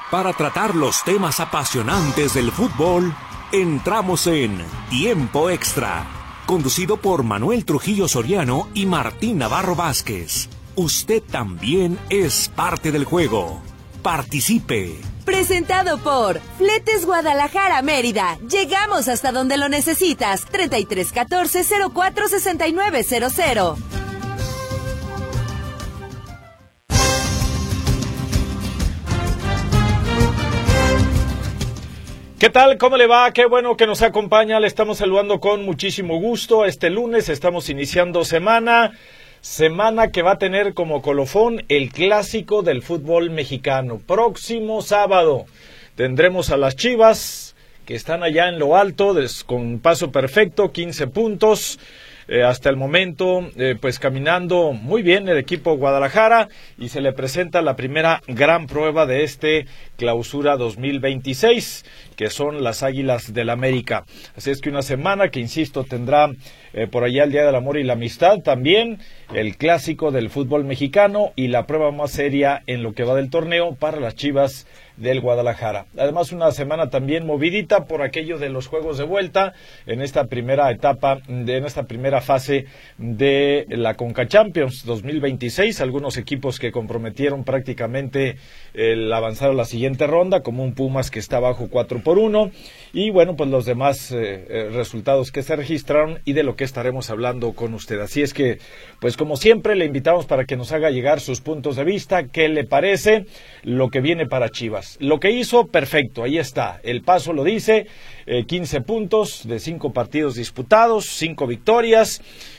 Para tratar los temas apasionantes del fútbol, entramos en Tiempo Extra, conducido por Manuel Trujillo Soriano y Martín Navarro Vázquez. Usted también es parte del juego. Participe. Presentado por Fletes Guadalajara Mérida. Llegamos hasta donde lo necesitas. 3314-046900. ¿Qué tal? ¿Cómo le va? Qué bueno que nos acompaña. Le estamos saludando con muchísimo gusto. Este lunes estamos iniciando semana que va a tener como colofón el clásico del fútbol mexicano. Próximo sábado tendremos a las Chivas, que están allá en lo alto, con paso perfecto, 15 puntos. Hasta el momento, pues caminando muy bien el equipo Guadalajara, y se le presenta la primera gran prueba de este clausura 2026, que son las Águilas del América. Así es que una semana que, insisto, tendrá por allá el Día del Amor y la Amistad, también el clásico del fútbol mexicano y la prueba más seria en lo que va del torneo para las Chivas del Guadalajara. Además, una semana también movidita por aquello de los juegos de vuelta en esta primera etapa, en esta primera fase de la Conca Champions 2026. Algunos equipos que comprometieron prácticamente el avanzar a la siguiente ronda, como un Pumas que está abajo 4-1, y bueno, pues los demás resultados que se registraron y de lo que estaremos hablando con usted. Así es que, pues como siempre, le invitamos para que nos haga llegar sus puntos de vista. ¿Qué le parece lo que viene para Chivas? Lo que hizo, perfecto, ahí está, el paso lo dice, 15 puntos de 5 partidos disputados, 5 victorias,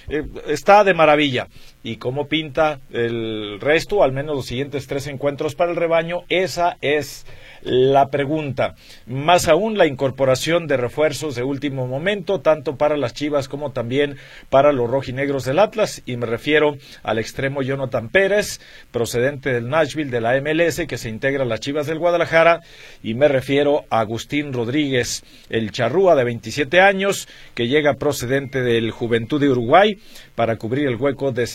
está de maravilla. ¿Y cómo pinta el resto, al menos los siguientes 3 encuentros para el rebaño? Esa es la pregunta. Más aún la incorporación de refuerzos de último momento, tanto para las Chivas como también para los rojinegros del Atlas, y me refiero al extremo Jonathan Pérez, procedente del Nashville de la MLS, que se integra a las Chivas del Guadalajara, y me refiero a Agustín Rodríguez, el charrúa de 27 años, que llega procedente del Juventud de Uruguay para cubrir el hueco del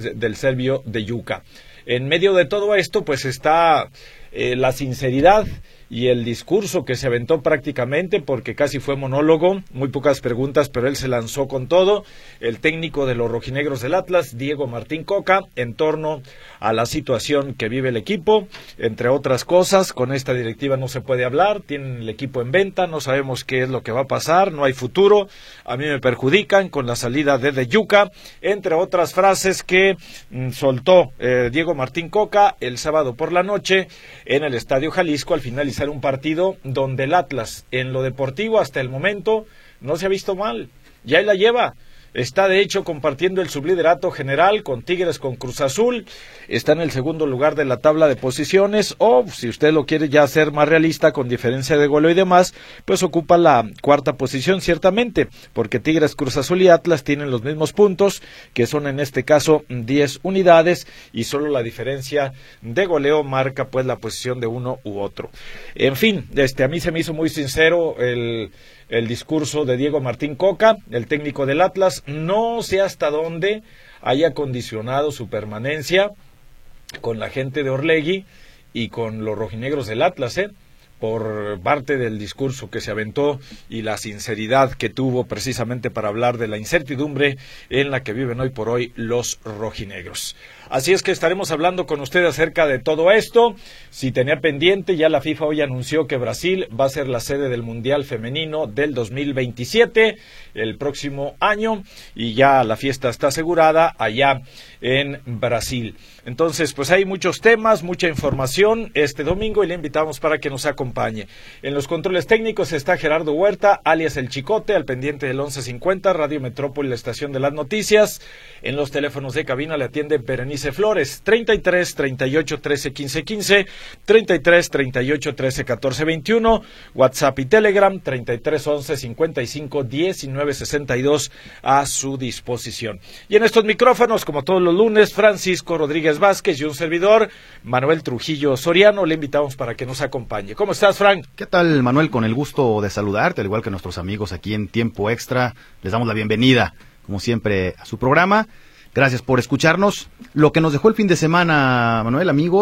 serbio de Yuca. En medio de todo esto, pues está la sinceridad y el discurso que se aventó prácticamente, porque casi fue monólogo, muy pocas preguntas, pero él se lanzó con todo, el técnico de los rojinegros del Atlas, Diego Martín Coca, en torno a la situación que vive el equipo, entre otras cosas. Con esta directiva no se puede hablar, tienen el equipo en venta, no sabemos qué es lo que va a pasar, no hay futuro, a mí me perjudican con la salida de Yuca, entre otras frases que soltó Diego Martín Coca el sábado por la noche en el Estadio Jalisco al finalizar un partido donde el Atlas, en lo deportivo hasta el momento, no se ha visto mal, ya él la lleva. Está de hecho compartiendo el subliderato general con Tigres, con Cruz Azul, está en el segundo lugar de la tabla de posiciones, o si usted lo quiere ya ser más realista, con diferencia de goleo y demás, pues ocupa la cuarta posición ciertamente, porque Tigres, Cruz Azul y Atlas tienen los mismos puntos, que son en este caso 10 unidades, y solo la diferencia de goleo marca pues la posición de uno u otro. En fin, a mí se me hizo muy sincero el discurso de Diego Martín Coca, el técnico del Atlas. No sé hasta dónde haya condicionado su permanencia con la gente de Orlegui y con los rojinegros del Atlas, por parte del discurso que se aventó y la sinceridad que tuvo precisamente para hablar de la incertidumbre en la que viven hoy por hoy los rojinegros. Así es que estaremos hablando con usted acerca de todo esto. Si tenía pendiente, ya la FIFA hoy anunció que Brasil va a ser la sede del Mundial Femenino del 2027, el próximo año, y ya la fiesta está asegurada allá en Brasil. Entonces, pues hay muchos temas, mucha información este domingo, y le invitamos para que nos acompañe. En los controles técnicos está Gerardo Huerta, alias El Chicote, al pendiente del 1150, Radio Metrópoli, la estación de las noticias. En los teléfonos de cabina le atiende Berenice Flores, 33 38 13 15 15, 33 38 13 14 21, WhatsApp y Telegram, 33 11 55 19 62 a su disposición. Y en estos micrófonos, como todos los lunes, Francisco Rodríguez Vázquez y un servidor, Manuel Trujillo Soriano, le invitamos para que nos acompañe. ¿Cómo estás, Frank? ¿Qué tal, Manuel? Con el gusto de saludarte, al igual que nuestros amigos aquí en Tiempo Extra, les damos la bienvenida, como siempre, a su programa. Gracias por escucharnos. Lo que nos dejó el fin de semana, Manuel, amigos,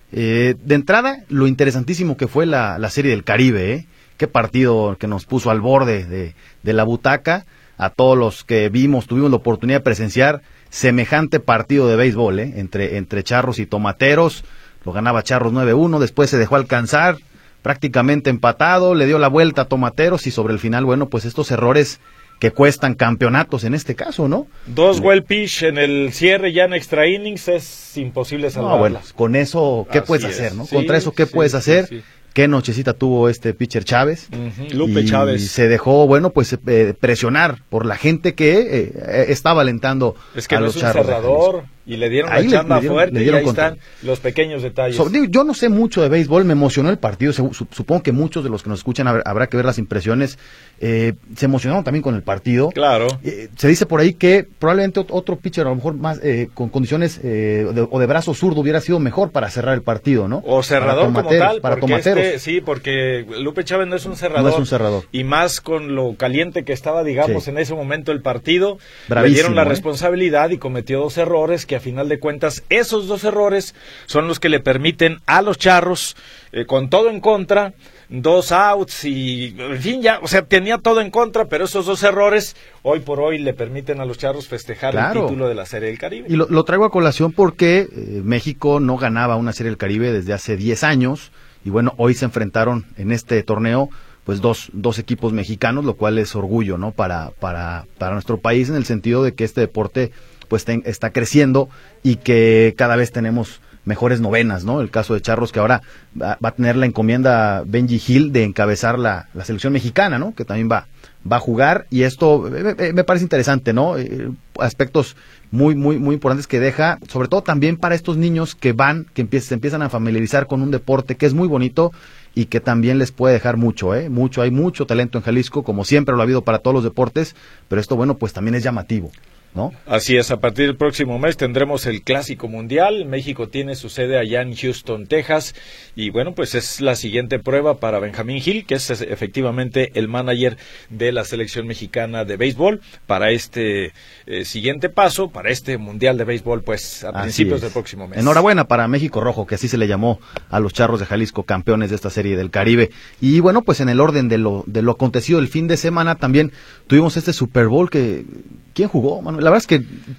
De entrada, lo interesantísimo que fue la Serie del Caribe, ¿eh? Qué partido que nos puso al borde de la butaca. A todos los que tuvimos la oportunidad de presenciar semejante partido de béisbol, entre Charros y Tomateros. Lo ganaba Charros 9-1, después se dejó alcanzar, prácticamente empatado, le dio la vuelta a Tomateros y sobre el final, bueno, pues estos errores que cuestan campeonatos en este caso, ¿no? 2 well pitch en el cierre ya en extra innings, es imposible salvarla. No, bueno, con eso, ¿qué puedes hacer, no? Sí, Contra eso, ¿qué puedes hacer? Sí. Qué nochecita tuvo este pitcher Chávez. Lupe Chávez. Y se dejó, bueno, pues presionar por la gente que estaba alentando a los Charros. Es que no es un cerrador, y le dieron la chamba fuerte, y ahí están los pequeños detalles. Yo no sé mucho de béisbol, me emocionó el partido, supongo que muchos de los que nos escuchan habrá que ver las impresiones, se emocionaron también con el partido. Claro. Se dice por ahí que probablemente otro pitcher, a lo mejor más con condiciones o de brazo zurdo, hubiera sido mejor para cerrar el partido, ¿no? O cerrador como tal, para Tomateros. Sí, porque Lupe Chávez no es un cerrador. No es un cerrador. Y más con lo caliente que estaba, digamos, en ese momento el partido. Bravísimo, le dieron la responsabilidad y cometió 2 errores que a final de cuentas, esos 2 errores son los que le permiten a los Charros, con todo en contra, 2 outs y, en fin, ya, o sea, tenía todo en contra, pero esos 2 errores, hoy por hoy, le permiten a los Charros festejar el título de la Serie del Caribe. Y lo traigo a colación porque México no ganaba una Serie del Caribe desde hace 10 años, y bueno, hoy se enfrentaron en este torneo pues dos equipos mexicanos, lo cual es orgullo, ¿no? Para nuestro país, en el sentido de que este deporte pues está creciendo y que cada vez tenemos mejores novenas, ¿no? El caso de Charros, que ahora va a tener la encomienda Benji Hill de encabezar la selección mexicana, ¿no? Que también va a jugar, y esto me parece interesante, ¿no? Aspectos muy importantes que deja, sobre todo también para estos niños que se empiezan a familiarizar con un deporte que es muy bonito y que también les puede dejar mucho, hay mucho talento en Jalisco, como siempre lo ha habido para todos los deportes, pero esto, bueno, pues también es llamativo, ¿no? Así es, a partir del próximo mes tendremos el Clásico Mundial. México tiene su sede allá en Houston, Texas, y bueno, pues es la siguiente prueba para Benjamín Gil, que es efectivamente el manager de la selección mexicana de béisbol, para este siguiente paso, para este Mundial de Béisbol, pues a principios del próximo mes. Enhorabuena para México Rojo, que así se le llamó a los Charros de Jalisco, campeones de esta Serie del Caribe. Y bueno, pues en el orden de lo acontecido el fin de semana, también tuvimos este Super Bowl que... ¿Quién jugó, Manuel? La verdad es que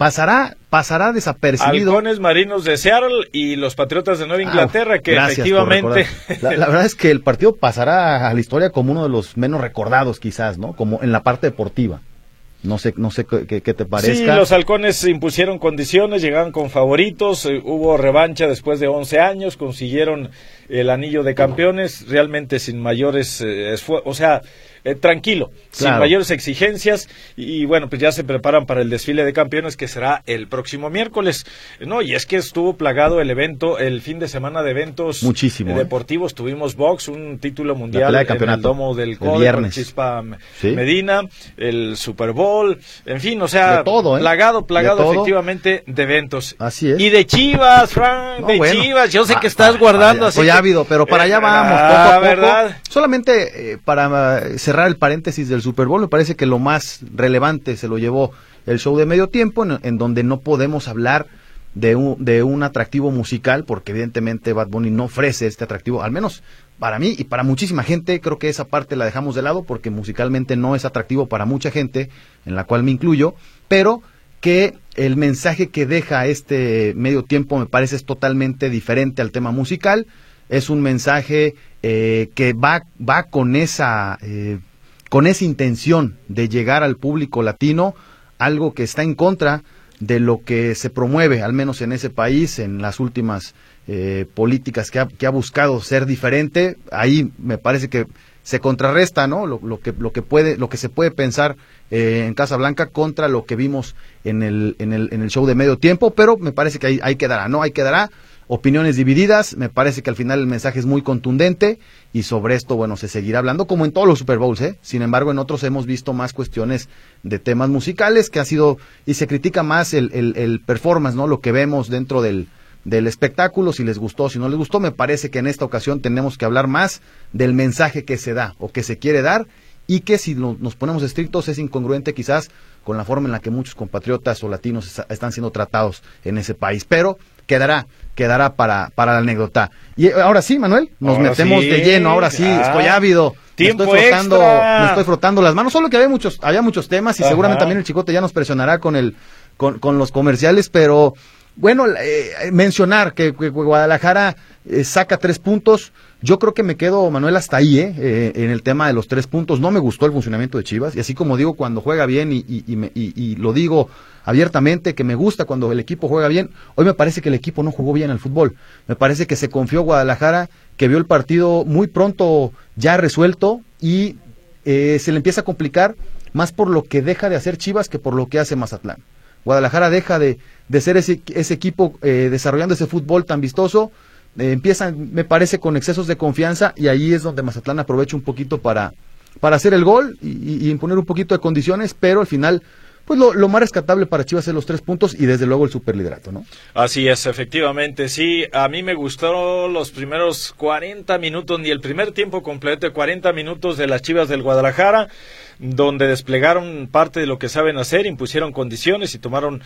pasará desapercibido. Halcones Marinos de Seattle y los Patriotas de Nueva Inglaterra, que efectivamente... La verdad es que el partido pasará a la historia como uno de los menos recordados, quizás, ¿no? Como en la parte deportiva. No sé qué te parezca. Sí, los Halcones impusieron condiciones, llegaban con favoritos, hubo revancha después de 11 años, consiguieron el anillo de campeones, realmente sin mayores esfuerzos, o sea... tranquilo, claro, sin mayores exigencias, y bueno, pues ya se preparan para el desfile de campeones que será el próximo miércoles, ¿no? Y es que estuvo plagado el evento, el fin de semana de eventos deportivos. Tuvimos box, un título mundial en el domo del CODE con Chispa Medina, el Super Bowl, en fin, o sea, todo, plagado efectivamente de eventos. Así es. Y de Chivas, Frank, Chivas, yo sé que estás guardando así. Soy ávido, pero para allá vamos, poco a poco. ¿Verdad? Solamente para cerrar el paréntesis del Super Bowl, me parece que lo más relevante se lo llevó el show de medio tiempo, en donde no podemos hablar de un atractivo musical, porque evidentemente Bad Bunny no ofrece este atractivo, al menos para mí y para muchísima gente. Creo que esa parte la dejamos de lado porque musicalmente no es atractivo para mucha gente, en la cual me incluyo, pero que el mensaje que deja este medio tiempo me parece es totalmente diferente al tema musical. Es un mensaje que va con esa intención de llegar al público latino, algo que está en contra de lo que se promueve, al menos en ese país, en las últimas políticas que ha buscado ser diferente. Ahí me parece que se contrarresta, ¿no? Lo que se puede pensar en Casa Blanca contra lo que vimos en el show de medio tiempo, pero me parece que ahí quedará, ¿no? Ahí quedará. Opiniones divididas, me parece que al final el mensaje es muy contundente, y sobre esto, bueno, se seguirá hablando como en todos los Super Bowls, Sin embargo, en otros hemos visto más cuestiones de temas musicales, que ha sido, y se critica más el performance, ¿no? Lo que vemos dentro del espectáculo, si les gustó, si no les gustó. Me parece que en esta ocasión tenemos que hablar más del mensaje que se da o que se quiere dar, y que si nos ponemos estrictos es incongruente quizás con la forma en la que muchos compatriotas o latinos están siendo tratados en ese país. Pero quedará para la anécdota. Y ahora sí, Manuel, nos Ahora metemos sí. de lleno, ahora sí, estoy ávido. Tiempo me extra. estoy frotando las manos, solo que había muchos temas y Ajá. seguramente también el Chicote ya nos presionará con los comerciales, pero bueno, mencionar que Guadalajara saca 3 puntos. Yo creo que me quedo, Manuel, hasta ahí, en el tema de los 3 puntos. No me gustó el funcionamiento de Chivas, y así como digo, cuando juega bien, y lo digo abiertamente, que me gusta cuando el equipo juega bien, hoy me parece que el equipo no jugó bien al fútbol. Me parece que se confió Guadalajara, que vio el partido muy pronto ya resuelto, y se le empieza a complicar más por lo que deja de hacer Chivas que por lo que hace Mazatlán. Guadalajara deja de ser ese equipo desarrollando ese fútbol tan vistoso. Empiezan, me parece, con excesos de confianza, y ahí es donde Mazatlán aprovecha un poquito para hacer el gol y imponer un poquito de condiciones, pero al final, pues lo más rescatable para Chivas es los 3 puntos y desde luego el superliderato, ¿no? Así es, efectivamente, sí. A mí me gustaron los primeros 40 minutos, ni el primer tiempo completo de 40 minutos de las Chivas del Guadalajara, donde desplegaron parte de lo que saben hacer, impusieron condiciones y tomaron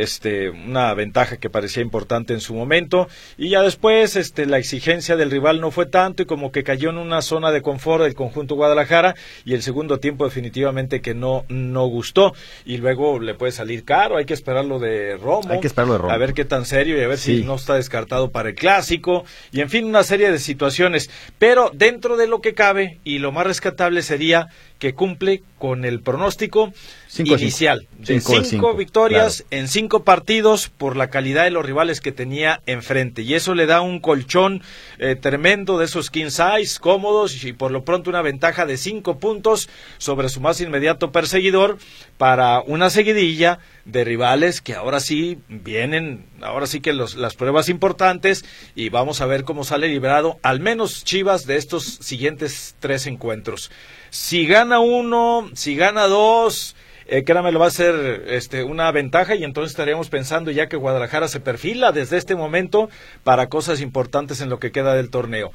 una ventaja que parecía importante en su momento, y ya después la exigencia del rival no fue tanto y como que cayó en una zona de confort del conjunto Guadalajara, y el segundo tiempo definitivamente que no gustó, y luego le puede salir caro. Hay que esperar lo de Romo, a ver qué tan serio, y a ver si no está descartado para el clásico, y en fin, una serie de situaciones, pero dentro de lo que cabe, y lo más rescatable sería que cumple con el pronóstico inicial de 5 victorias, claro, en 5 partidos, por la calidad de los rivales que tenía enfrente, y eso le da un colchón tremendo de esos king size cómodos, y por lo pronto una ventaja de 5 puntos sobre su más inmediato perseguidor, para una seguidilla de rivales que ahora sí vienen, ahora sí que las pruebas importantes, y vamos a ver cómo sale librado al menos Chivas de estos siguientes 3 encuentros. Si gana uno, si gana 2, créame, lo va a ser una ventaja, y entonces estaríamos pensando ya que Guadalajara se perfila desde este momento para cosas importantes en lo que queda del torneo.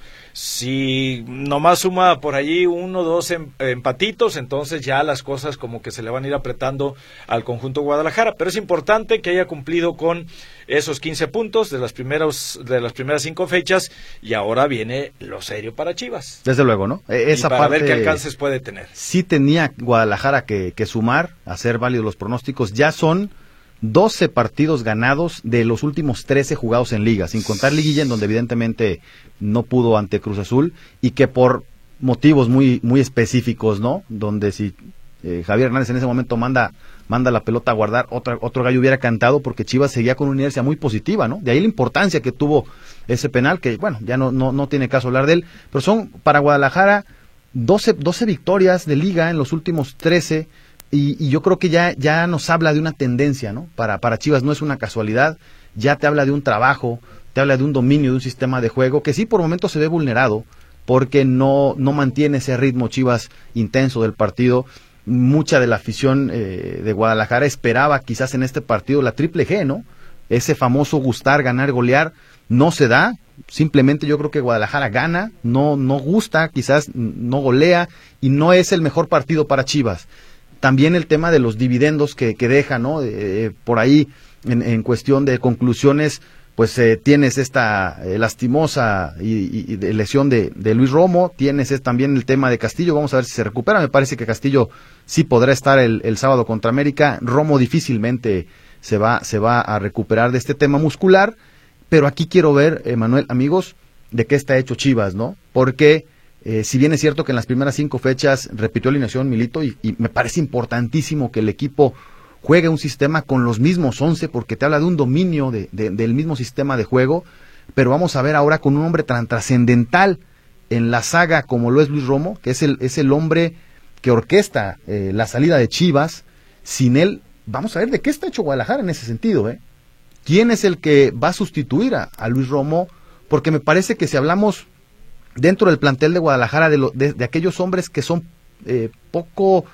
Si nomás suma por allí 1 o 2 empatitos, entonces ya las cosas como que se le van a ir apretando al conjunto Guadalajara, pero es importante que haya cumplido con esos 15 puntos de las primeras 5 fechas, y ahora viene lo serio para Chivas. Desde luego, ¿no? Esa y para parte, ver qué alcances puede tener. Sí tenía Guadalajara que sumar, hacer válidos los pronósticos. Ya son 12 partidos ganados de los últimos 13 jugados en liga, sin contar liguilla, en donde evidentemente no pudo ante Cruz Azul, y que por motivos muy específicos, ¿no? Donde si Javier Hernández en ese momento manda la pelota a guardar, otro gallo hubiera cantado, porque Chivas seguía con una inercia muy positiva, ¿no? De ahí la importancia que tuvo ese penal, que bueno, ya no tiene caso hablar de él, pero son para Guadalajara 12 victorias de liga en los últimos 13, y yo creo que ya nos habla de una tendencia, ¿no? Para Chivas no es una casualidad, ya te habla de un trabajo, te habla de un dominio, de un sistema de juego que sí por momentos se ve vulnerado, porque no mantiene ese ritmo Chivas intenso del partido. Mucha de la afición de Guadalajara esperaba quizás en este partido la triple G, ¿no? Ese famoso gustar, ganar, golear, no se da. Simplemente yo creo que Guadalajara gana, no gusta, quizás no golea, y no es el mejor partido para Chivas. También el tema de los dividendos que deja, ¿no? Por ahí, en cuestión de conclusiones, pues tienes esta lastimosa y de lesión de Luis Romo, tienes también el tema de Castillo, vamos a ver si se recupera. Me parece que Castillo sí podrá estar el sábado contra América. Romo difícilmente se va a recuperar de este tema muscular, pero aquí quiero ver, Manuel, amigos, de qué está hecho Chivas, ¿no? Porque si bien es cierto que en las primeras 5 fechas repitió alineación Milito, y me parece importantísimo que el equipo juegue un sistema con los mismos 11, porque te habla de un dominio del mismo sistema de juego, pero vamos a ver ahora con un hombre tan trascendental en la saga como lo es Luis Romo, que es el hombre que orquesta la salida de Chivas. Sin él, vamos a ver de qué está hecho Guadalajara en ese sentido, ¿eh? ¿Quién es el que va a sustituir a Luis Romo? Porque me parece que si hablamos dentro del plantel de Guadalajara de aquellos hombres que son poco...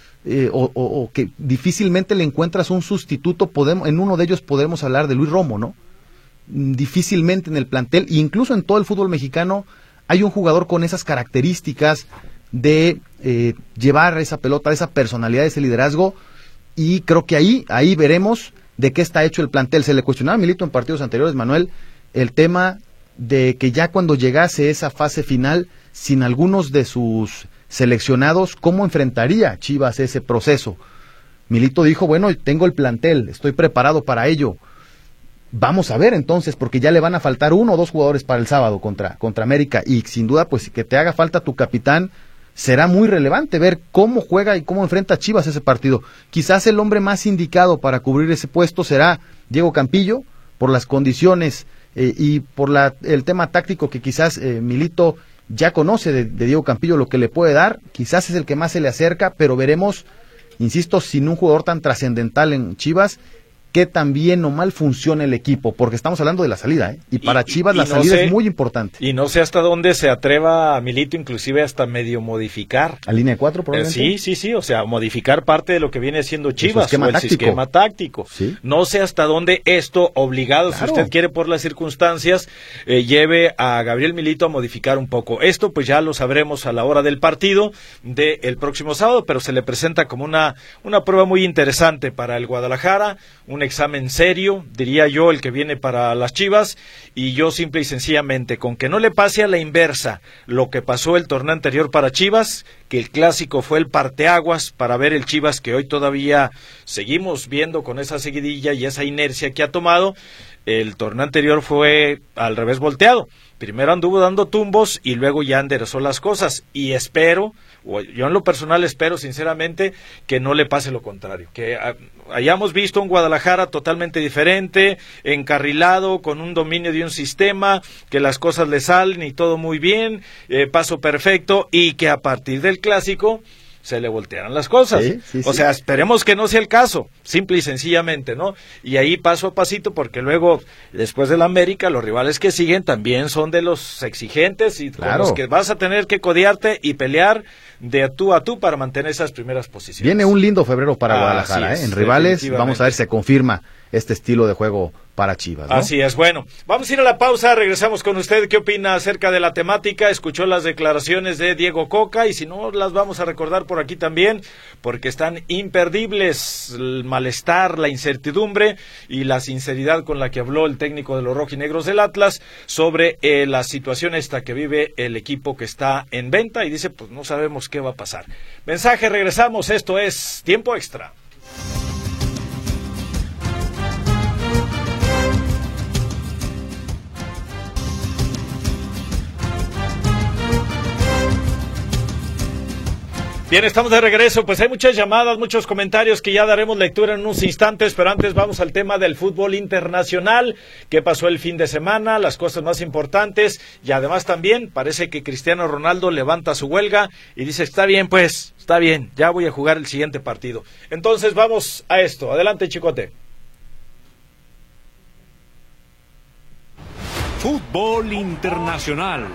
o que difícilmente le encuentras un sustituto, en uno de ellos podemos hablar de Luis Romo, ¿no? Difícilmente en el plantel, e incluso en todo el fútbol mexicano, hay un jugador con esas características de llevar esa pelota, esa personalidad, ese liderazgo, y creo que ahí veremos de qué está hecho el plantel. Se le cuestionaba a Milito en partidos anteriores, Manuel, el tema de que ya cuando llegase esa fase final, sin algunos de sus seleccionados, ¿cómo enfrentaría Chivas ese proceso? Milito dijo, bueno, tengo el plantel, estoy preparado para ello. Vamos a ver entonces, porque ya le van a faltar 1 o 2 jugadores para el sábado contra América, y sin duda, pues que te haga falta tu capitán, será muy relevante ver cómo juega y cómo enfrenta Chivas ese partido. Quizás el hombre más indicado para cubrir ese puesto será Diego Campillo, por las condiciones y por el tema táctico que quizás Milito ya conoce de Diego Campillo, lo que le puede dar, quizás es el que más se le acerca, pero veremos, insisto, sin un jugador tan trascendental en Chivas, que tan bien o mal funciona el equipo, porque estamos hablando de la salida, y para Chivas la salida es muy importante. Y no sé hasta dónde se atreva Milito, inclusive hasta medio modificar. ¿A línea de 4 probablemente? Sí, o sea, modificar parte de lo que viene siendo Chivas, esquema táctico. ¿Sí? No sé hasta dónde esto, obligado, claro, si usted quiere por las circunstancias, lleve a Gabriel Milito a modificar un poco. Esto pues ya lo sabremos a la hora del partido del próximo sábado, pero se le presenta como una prueba muy interesante para el Guadalajara, un examen serio, diría yo, el que viene para las Chivas, y yo simple y sencillamente, con que no le pase a la inversa lo que pasó el torneo anterior para Chivas, que el clásico fue el parteaguas para ver el Chivas que hoy todavía seguimos viendo con esa seguidilla y esa inercia que ha tomado. El torneo anterior fue al revés volteado. Primero anduvo dando tumbos y luego ya enderezó las cosas, y espero, yo en lo personal espero sinceramente que no le pase lo contrario, que hayamos visto un Guadalajara totalmente diferente, encarrilado, con un dominio de un sistema, que las cosas le salen y todo muy bien, paso perfecto, y que a partir del clásico se le voltearan las cosas. Sí. O sea, esperemos que no sea el caso, simple y sencillamente, ¿no? Y ahí paso a pasito, porque luego, después del América, los rivales que siguen también son de los exigentes y claro, con los que vas a tener que codearte y pelear de tú a tú para mantener esas primeras posiciones. Viene un lindo febrero para Guadalajara, en rivales, vamos a ver si se confirma este estilo de juego para Chivas, ¿no? Así es. Bueno, vamos a ir a la pausa, regresamos con usted. ¿Qué opina acerca de la temática? Escuchó las declaraciones de Diego Coca, y si no, las vamos a recordar por aquí también, porque están imperdibles. El malestar, la incertidumbre y la sinceridad con la que habló el técnico de los rojinegros del Atlas sobre la situación esta que vive el equipo que está en venta, y dice, pues no sabemos qué va a pasar. Mensaje, regresamos, esto es Tiempo Extra. Bien, estamos de regreso. Pues hay muchas llamadas, muchos comentarios que ya daremos lectura en unos instantes, pero antes vamos al tema del fútbol internacional. ¿Qué pasó el fin de semana? Las cosas más importantes, y además también parece que Cristiano Ronaldo levanta su huelga y dice, está bien, pues, está bien, ya voy a jugar el siguiente partido. Entonces vamos a esto. Adelante, Chicote. Fútbol internacional.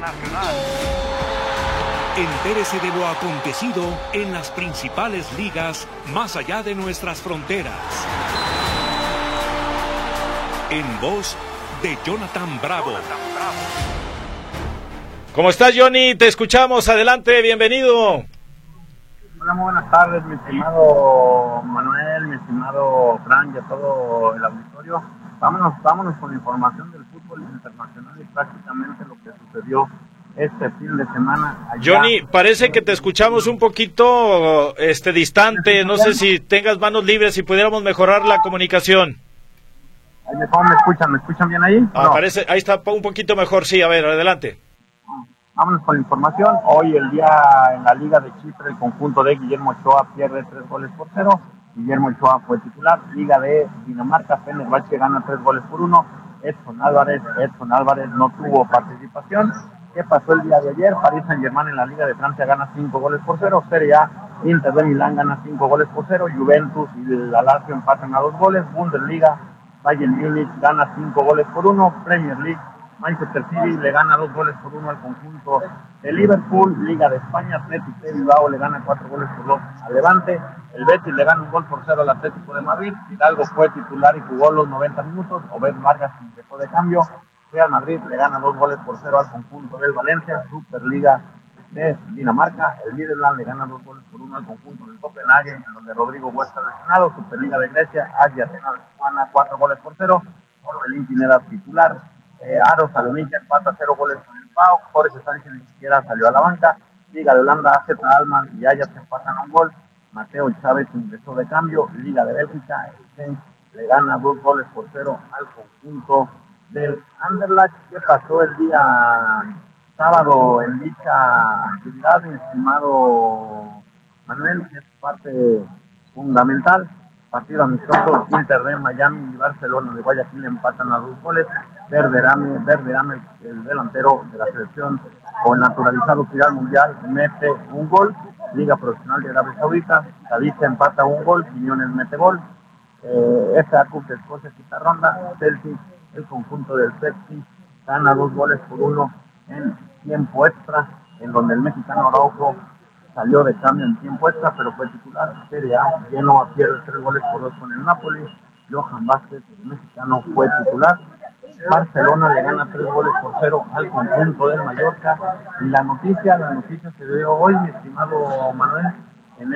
Entérese de lo acontecido en las principales ligas más allá de nuestras fronteras. En voz de Jonathan Bravo. ¿Cómo estás, Johnny? Te escuchamos. Adelante, bienvenido. Hola, muy buenas tardes, mi estimado Manuel, mi estimado Fran y a todo el auditorio. Vámonos con la información del fútbol internacional y prácticamente lo que sucedió este fin de semana allá. Johnny, parece que te escuchamos un poquito distante. No sé si tengas manos libres y pudiéramos mejorar la comunicación. ¿Cómo me escuchan bien ahí? No. Parece, ahí está un poquito mejor, sí, a ver, adelante. Vámonos con la información. Hoy el día en la Liga de Chipre, el conjunto de Guillermo Ochoa pierde 3-0. Guillermo Ochoa fue titular. Liga de Dinamarca, Fenerbahce gana 3-1. Edson Álvarez no tuvo participación. ¿Qué pasó el día de ayer? Paris Saint-Germain en la Liga de Francia gana 5-0. Serie A, Inter de Milán gana 5-0. Juventus y la Lazio empatan a 2 goles. Bundesliga, Bayern Múnich gana 5-1. Premier League, Manchester City le gana 2-1 al conjunto de Liverpool. Liga de España, Atlético de Bilbao le gana 4-2 al Levante. El Betis le gana 1-0 al Atlético de Madrid. Hidalgo fue titular y jugó los 90 minutos. Obed Vargas ingresó de cambio. Real Madrid le gana 2-0 al conjunto del Valencia. Superliga de Dinamarca. El Midtjylland le gana 2-1 al conjunto del Copenhague, en donde Rodrigo Huerta lesionado. Superliga de Grecia, Asia Atenas gana 4-0. Orbelín Pineda titular. Aros Saloniki empata 0 goles con el PAOK. Jorge Sánchez ni siquiera salió a la banca. Liga de Holanda, AZ Alkmaar y Ajax empatan a un gol. Mateo Chávez ingresó de cambio. Liga de Bélgica, el Genk le gana 2-0 al conjunto del Anderlecht. ¿Qué pasó el día sábado en dicha actividad, mi estimado Manuel? Es parte fundamental. Partido amistoso, Inter de Miami y Barcelona de Guayaquil empatan a 2 goles. Verderame, el delantero de la selección con naturalizado final mundial, mete un gol. Liga Profesional de Arabia Saudita, Cadiz empata 1 gol, Quiñones mete gol. FA Cup de Escocia, quinta ronda. Chelsea, el conjunto del Chelsea, gana 2-1 en tiempo extra, en donde el mexicano Araujo salió de cambio en tiempo extra, pero fue titular. Serie A, Genoa pierde 3-2 con el Napoli. Johan Vázquez, el mexicano, fue titular. Barcelona le gana 3-0 al conjunto del Mallorca. Y la noticia se dio hoy, mi estimado Manuel, en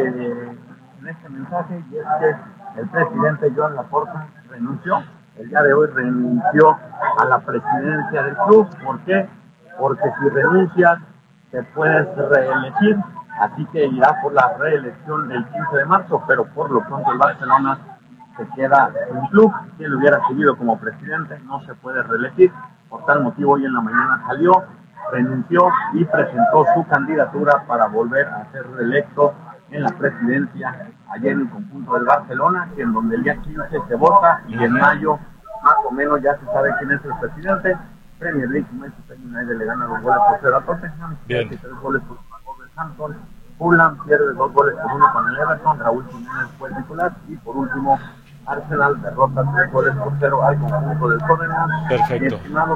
este mensaje, y es que el presidente Joan Laporta renunció. El día de hoy renunció a la presidencia del club. ¿Por qué? Porque si renuncias te puedes reelegir, así que irá por la reelección el 15 de marzo, pero por lo pronto el Barcelona se queda en club. Si él hubiera seguido como presidente, no se puede reelegir. Por tal motivo, hoy en la mañana salió, renunció y presentó su candidatura para volver a ser reelecto en la presidencia ayer en el conjunto del Barcelona, que en donde el día 15 se vota y en mayo más o menos ya se sabe quién es el presidente. Premier League, Manchester United le gana 2-0 a Tottenham, 3 goles por Wolverhampton. Fulham pierde 2-1 con el Everton. Raúl Jiménez fue titular. Y por último, Arsenal derrota 3-0 al conjunto del Tottenham. Perfecto.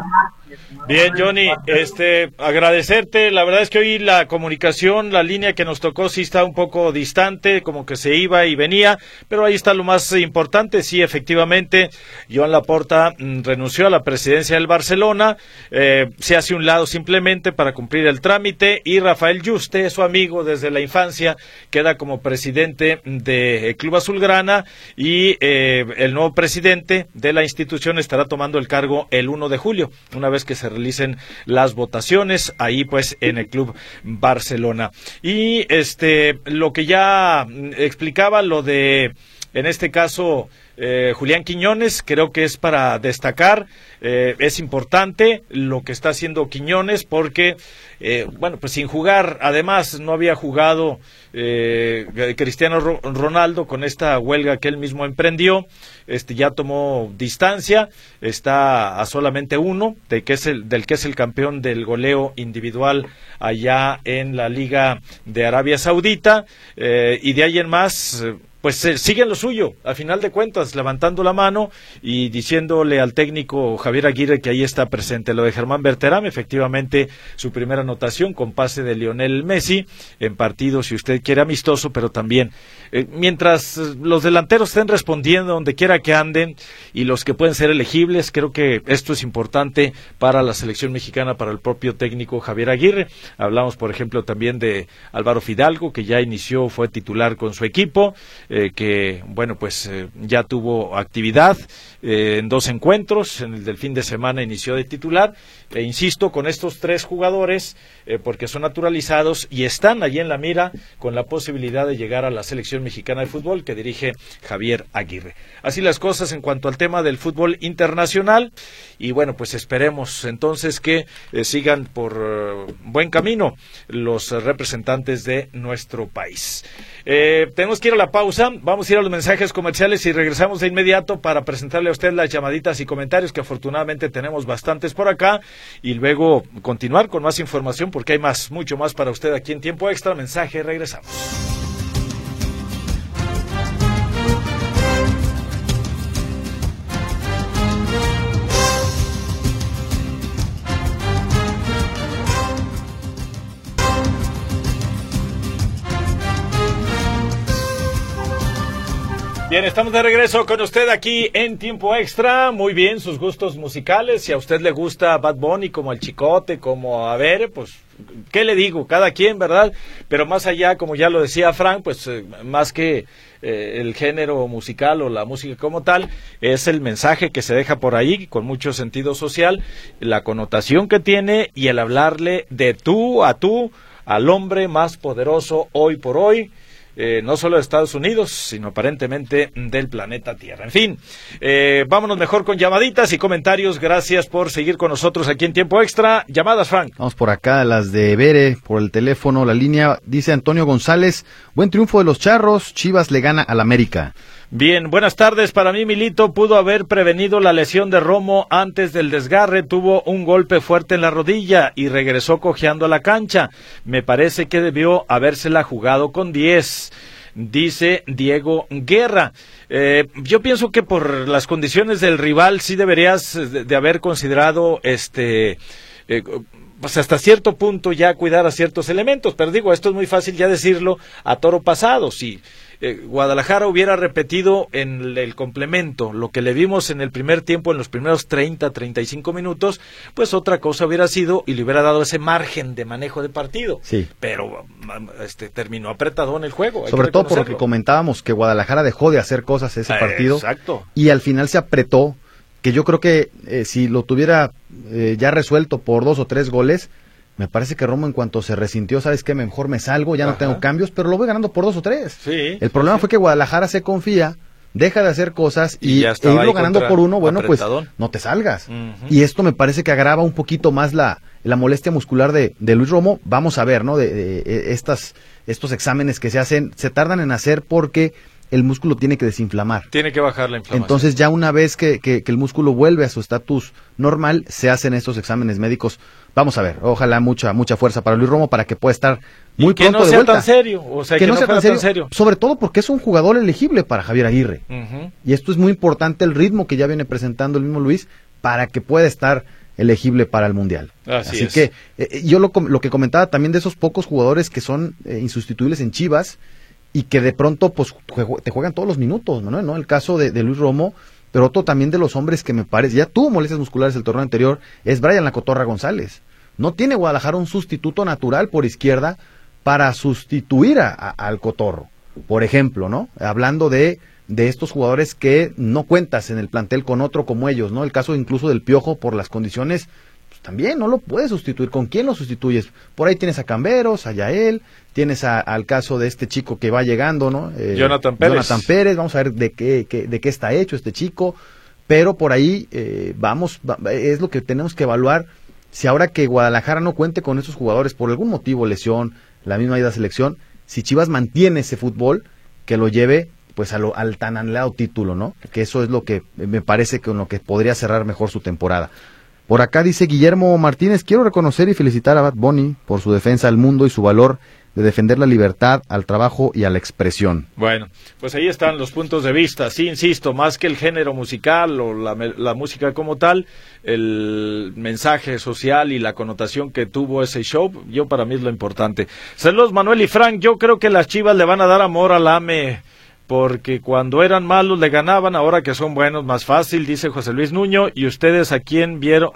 Bien, Johnny, agradecerte. La verdad es que hoy la comunicación, la línea que nos tocó sí está un poco distante, como que se iba y venía, pero ahí está lo más importante. Sí, efectivamente, Joan Laporta renunció a la presidencia del Barcelona, se hace un lado simplemente para cumplir el trámite, y Rafael Yuste, su amigo desde la infancia, queda como presidente del Club Azulgrana, y el nuevo presidente de la institución estará tomando el cargo el 1 de julio, una vez que se realicen las votaciones ahí pues en el Club Barcelona. Y lo que ya explicaba, lo de, en este caso, Julián Quiñones, creo que es para destacar. Es importante lo que está haciendo Quiñones porque, pues sin jugar, además no había jugado Cristiano Ronaldo con esta huelga que él mismo emprendió. Ya tomó distancia, está a solamente uno del que es el campeón del goleo individual allá en la Liga de Arabia Saudita, y de ahí en más pues siguen lo suyo, a final de cuentas, levantando la mano y diciéndole al técnico Javier Aguirre que ahí está presente. Lo de Germán Berterame, efectivamente, su primera anotación con pase de Lionel Messi, en partido, si usted quiere, amistoso, pero también, mientras los delanteros estén respondiendo donde quiera que anden, y los que pueden ser elegibles, creo que esto es importante para la selección mexicana, para el propio técnico Javier Aguirre. Hablamos, por ejemplo, también de Álvaro Fidalgo, que ya inició, fue titular con su equipo, que ya tuvo actividad en 2 encuentros. En el del fin de semana inició de titular, e insisto, con estos 3 jugadores, porque son naturalizados y están allí en la mira con la posibilidad de llegar a la selección mexicana de fútbol que dirige Javier Aguirre. Así las cosas en cuanto al tema del fútbol internacional, y pues esperemos entonces que sigan por buen camino los representantes de nuestro país. Tenemos que ir a la pausa, vamos a ir a los mensajes comerciales y regresamos de inmediato para presentarle a usted las llamaditas y comentarios, que afortunadamente tenemos bastantes por acá, y luego continuar con más información porque hay mucho más para usted aquí en Tiempo Extra. Mensaje, regresamos. Bien, estamos de regreso con usted aquí en Tiempo Extra. Muy bien, sus gustos musicales. Si a usted le gusta Bad Bunny, como el Chicote, como a ver, pues, ¿qué le digo? Cada quien, ¿verdad? Pero más allá, como ya lo decía Frank, pues más que el género musical o la música como tal, es el mensaje que se deja por ahí, con mucho sentido social, la connotación que tiene y el hablarle de tú al hombre más poderoso hoy por hoy. No solo de Estados Unidos, sino aparentemente del planeta Tierra. En fin, vámonos mejor con llamaditas y comentarios. Gracias por seguir con nosotros aquí en Tiempo Extra. Llamadas, Frank. Vamos por acá, las de Bere, por el teléfono, la línea, dice Antonio González, buen triunfo de los Charros, Chivas le gana al América. Bien, buenas tardes. Para mí, Milito pudo haber prevenido la lesión de Romo antes del desgarre. Tuvo un golpe fuerte en la rodilla y regresó cojeando a la cancha. Me parece que debió habérsela jugado con 10, dice Diego Guerra. Yo pienso que por las condiciones del rival sí deberías de haber considerado pues hasta cierto punto ya cuidar a ciertos elementos, pero digo, esto es muy fácil ya decirlo a toro pasado. Si Guadalajara hubiera repetido en el complemento lo que le vimos en el primer tiempo, en los primeros 35 minutos, pues otra cosa hubiera sido y le hubiera dado ese margen de manejo de partido. Sí. Pero terminó apretado en el juego. Sobre todo por lo que comentábamos, que Guadalajara dejó de hacer cosas ese partido. Exacto. Y al final se apretó, que yo creo que si lo tuviera ya resuelto por 2 o 3 goles, me parece que Romo en cuanto se resintió, ¿sabes qué? Mejor me salgo, ya no tengo cambios, pero lo voy ganando por 2 o 3. Sí, el problema fue que Guadalajara se confía, deja de hacer cosas y irlo ganando por 1, bueno, apretadón. Pues no te salgas. Y esto me parece que agrava un poquito más la molestia muscular de Luis Romo. Vamos a ver, ¿no? Estos exámenes que se hacen, se tardan en hacer porque el músculo tiene que desinflamar. Tiene que bajar la inflamación. Entonces ya una vez que el músculo vuelve a su estatus normal, se hacen estos exámenes médicos. Vamos a ver, ojalá mucha fuerza para Luis Romo para que pueda estar muy pronto de vuelta. Que no sea tan serio, o sea, que no sea tan serio. Sobre todo porque es un jugador elegible para Javier Aguirre. Y esto es muy importante, el ritmo que ya viene presentando el mismo Luis, para que pueda estar elegible para el Mundial. Así que yo lo que comentaba también de esos pocos jugadores que son insustituibles en Chivas, y que de pronto pues te juegan todos los minutos, ¿no? El caso de Luis Romo, pero otro también de los hombres que me parece, ya tuvo molestias musculares el torneo anterior, es Brian La Cotorra González. No tiene Guadalajara un sustituto natural por izquierda para sustituir al Cotorro, por ejemplo, ¿no? Hablando de estos jugadores que no cuentas en el plantel con otro como ellos, ¿no? El caso incluso del Piojo, por las condiciones, pues también no lo puedes sustituir. ¿Con quién lo sustituyes? Por ahí tienes a Camberos, a Yael, tienes al caso de este chico que va llegando, ¿no? Jonathan Pérez. Vamos a ver de qué está hecho este chico, pero por ahí es lo que tenemos que evaluar. Si ahora que Guadalajara no cuente con esos jugadores por algún motivo, lesión, la misma ida a selección, si Chivas mantiene ese fútbol, que lo lleve pues al tan anhelado título, ¿no? Que eso es lo que me parece con lo que podría cerrar mejor su temporada. Por acá dice Guillermo Martínez, quiero reconocer y felicitar a Bad Bunny por su defensa al mundo y su valor de defender la libertad, al trabajo y a la expresión. Bueno, pues ahí están los puntos de vista. Sí, insisto, más que el género musical o la música como tal, el mensaje social y la connotación que tuvo ese show, para mí es lo importante. Saludos Manuel y Frank, yo creo que las Chivas le van a dar amor al AME, porque cuando eran malos le ganaban, ahora que son buenos más fácil, dice José Luis Nuño. ¿Y ustedes a quién vieron?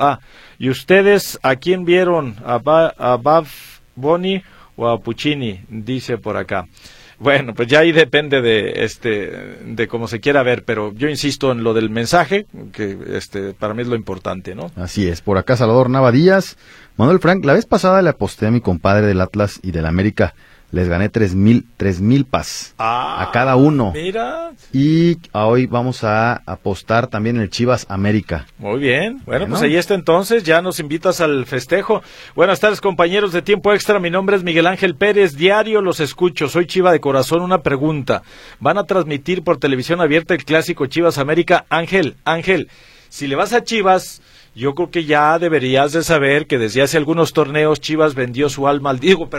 ¿A Bad Bunny o a Puccini? Dice por acá. Bueno, pues ya ahí depende de cómo se quiera ver, pero yo insisto en lo del mensaje, que para mí es lo importante, ¿no? Así es. Por acá Salvador Nava Díaz. Manuel Frank, la vez pasada le aposté a mi compadre del Atlas y del América. Les gané 3,000 pas a cada uno. Mira. Y hoy vamos a apostar también en el Chivas América. Muy bien. Bueno, pues ahí está entonces. Ya nos invitas al festejo. Buenas tardes, compañeros de Tiempo Extra. Mi nombre es Miguel Ángel Pérez. Diario los escucho. Soy Chiva de corazón. Una pregunta. ¿Van a transmitir por televisión abierta el clásico Chivas América? Ángel, si le vas a Chivas, yo creo que ya deberías de saber que desde hace algunos torneos Chivas vendió su alma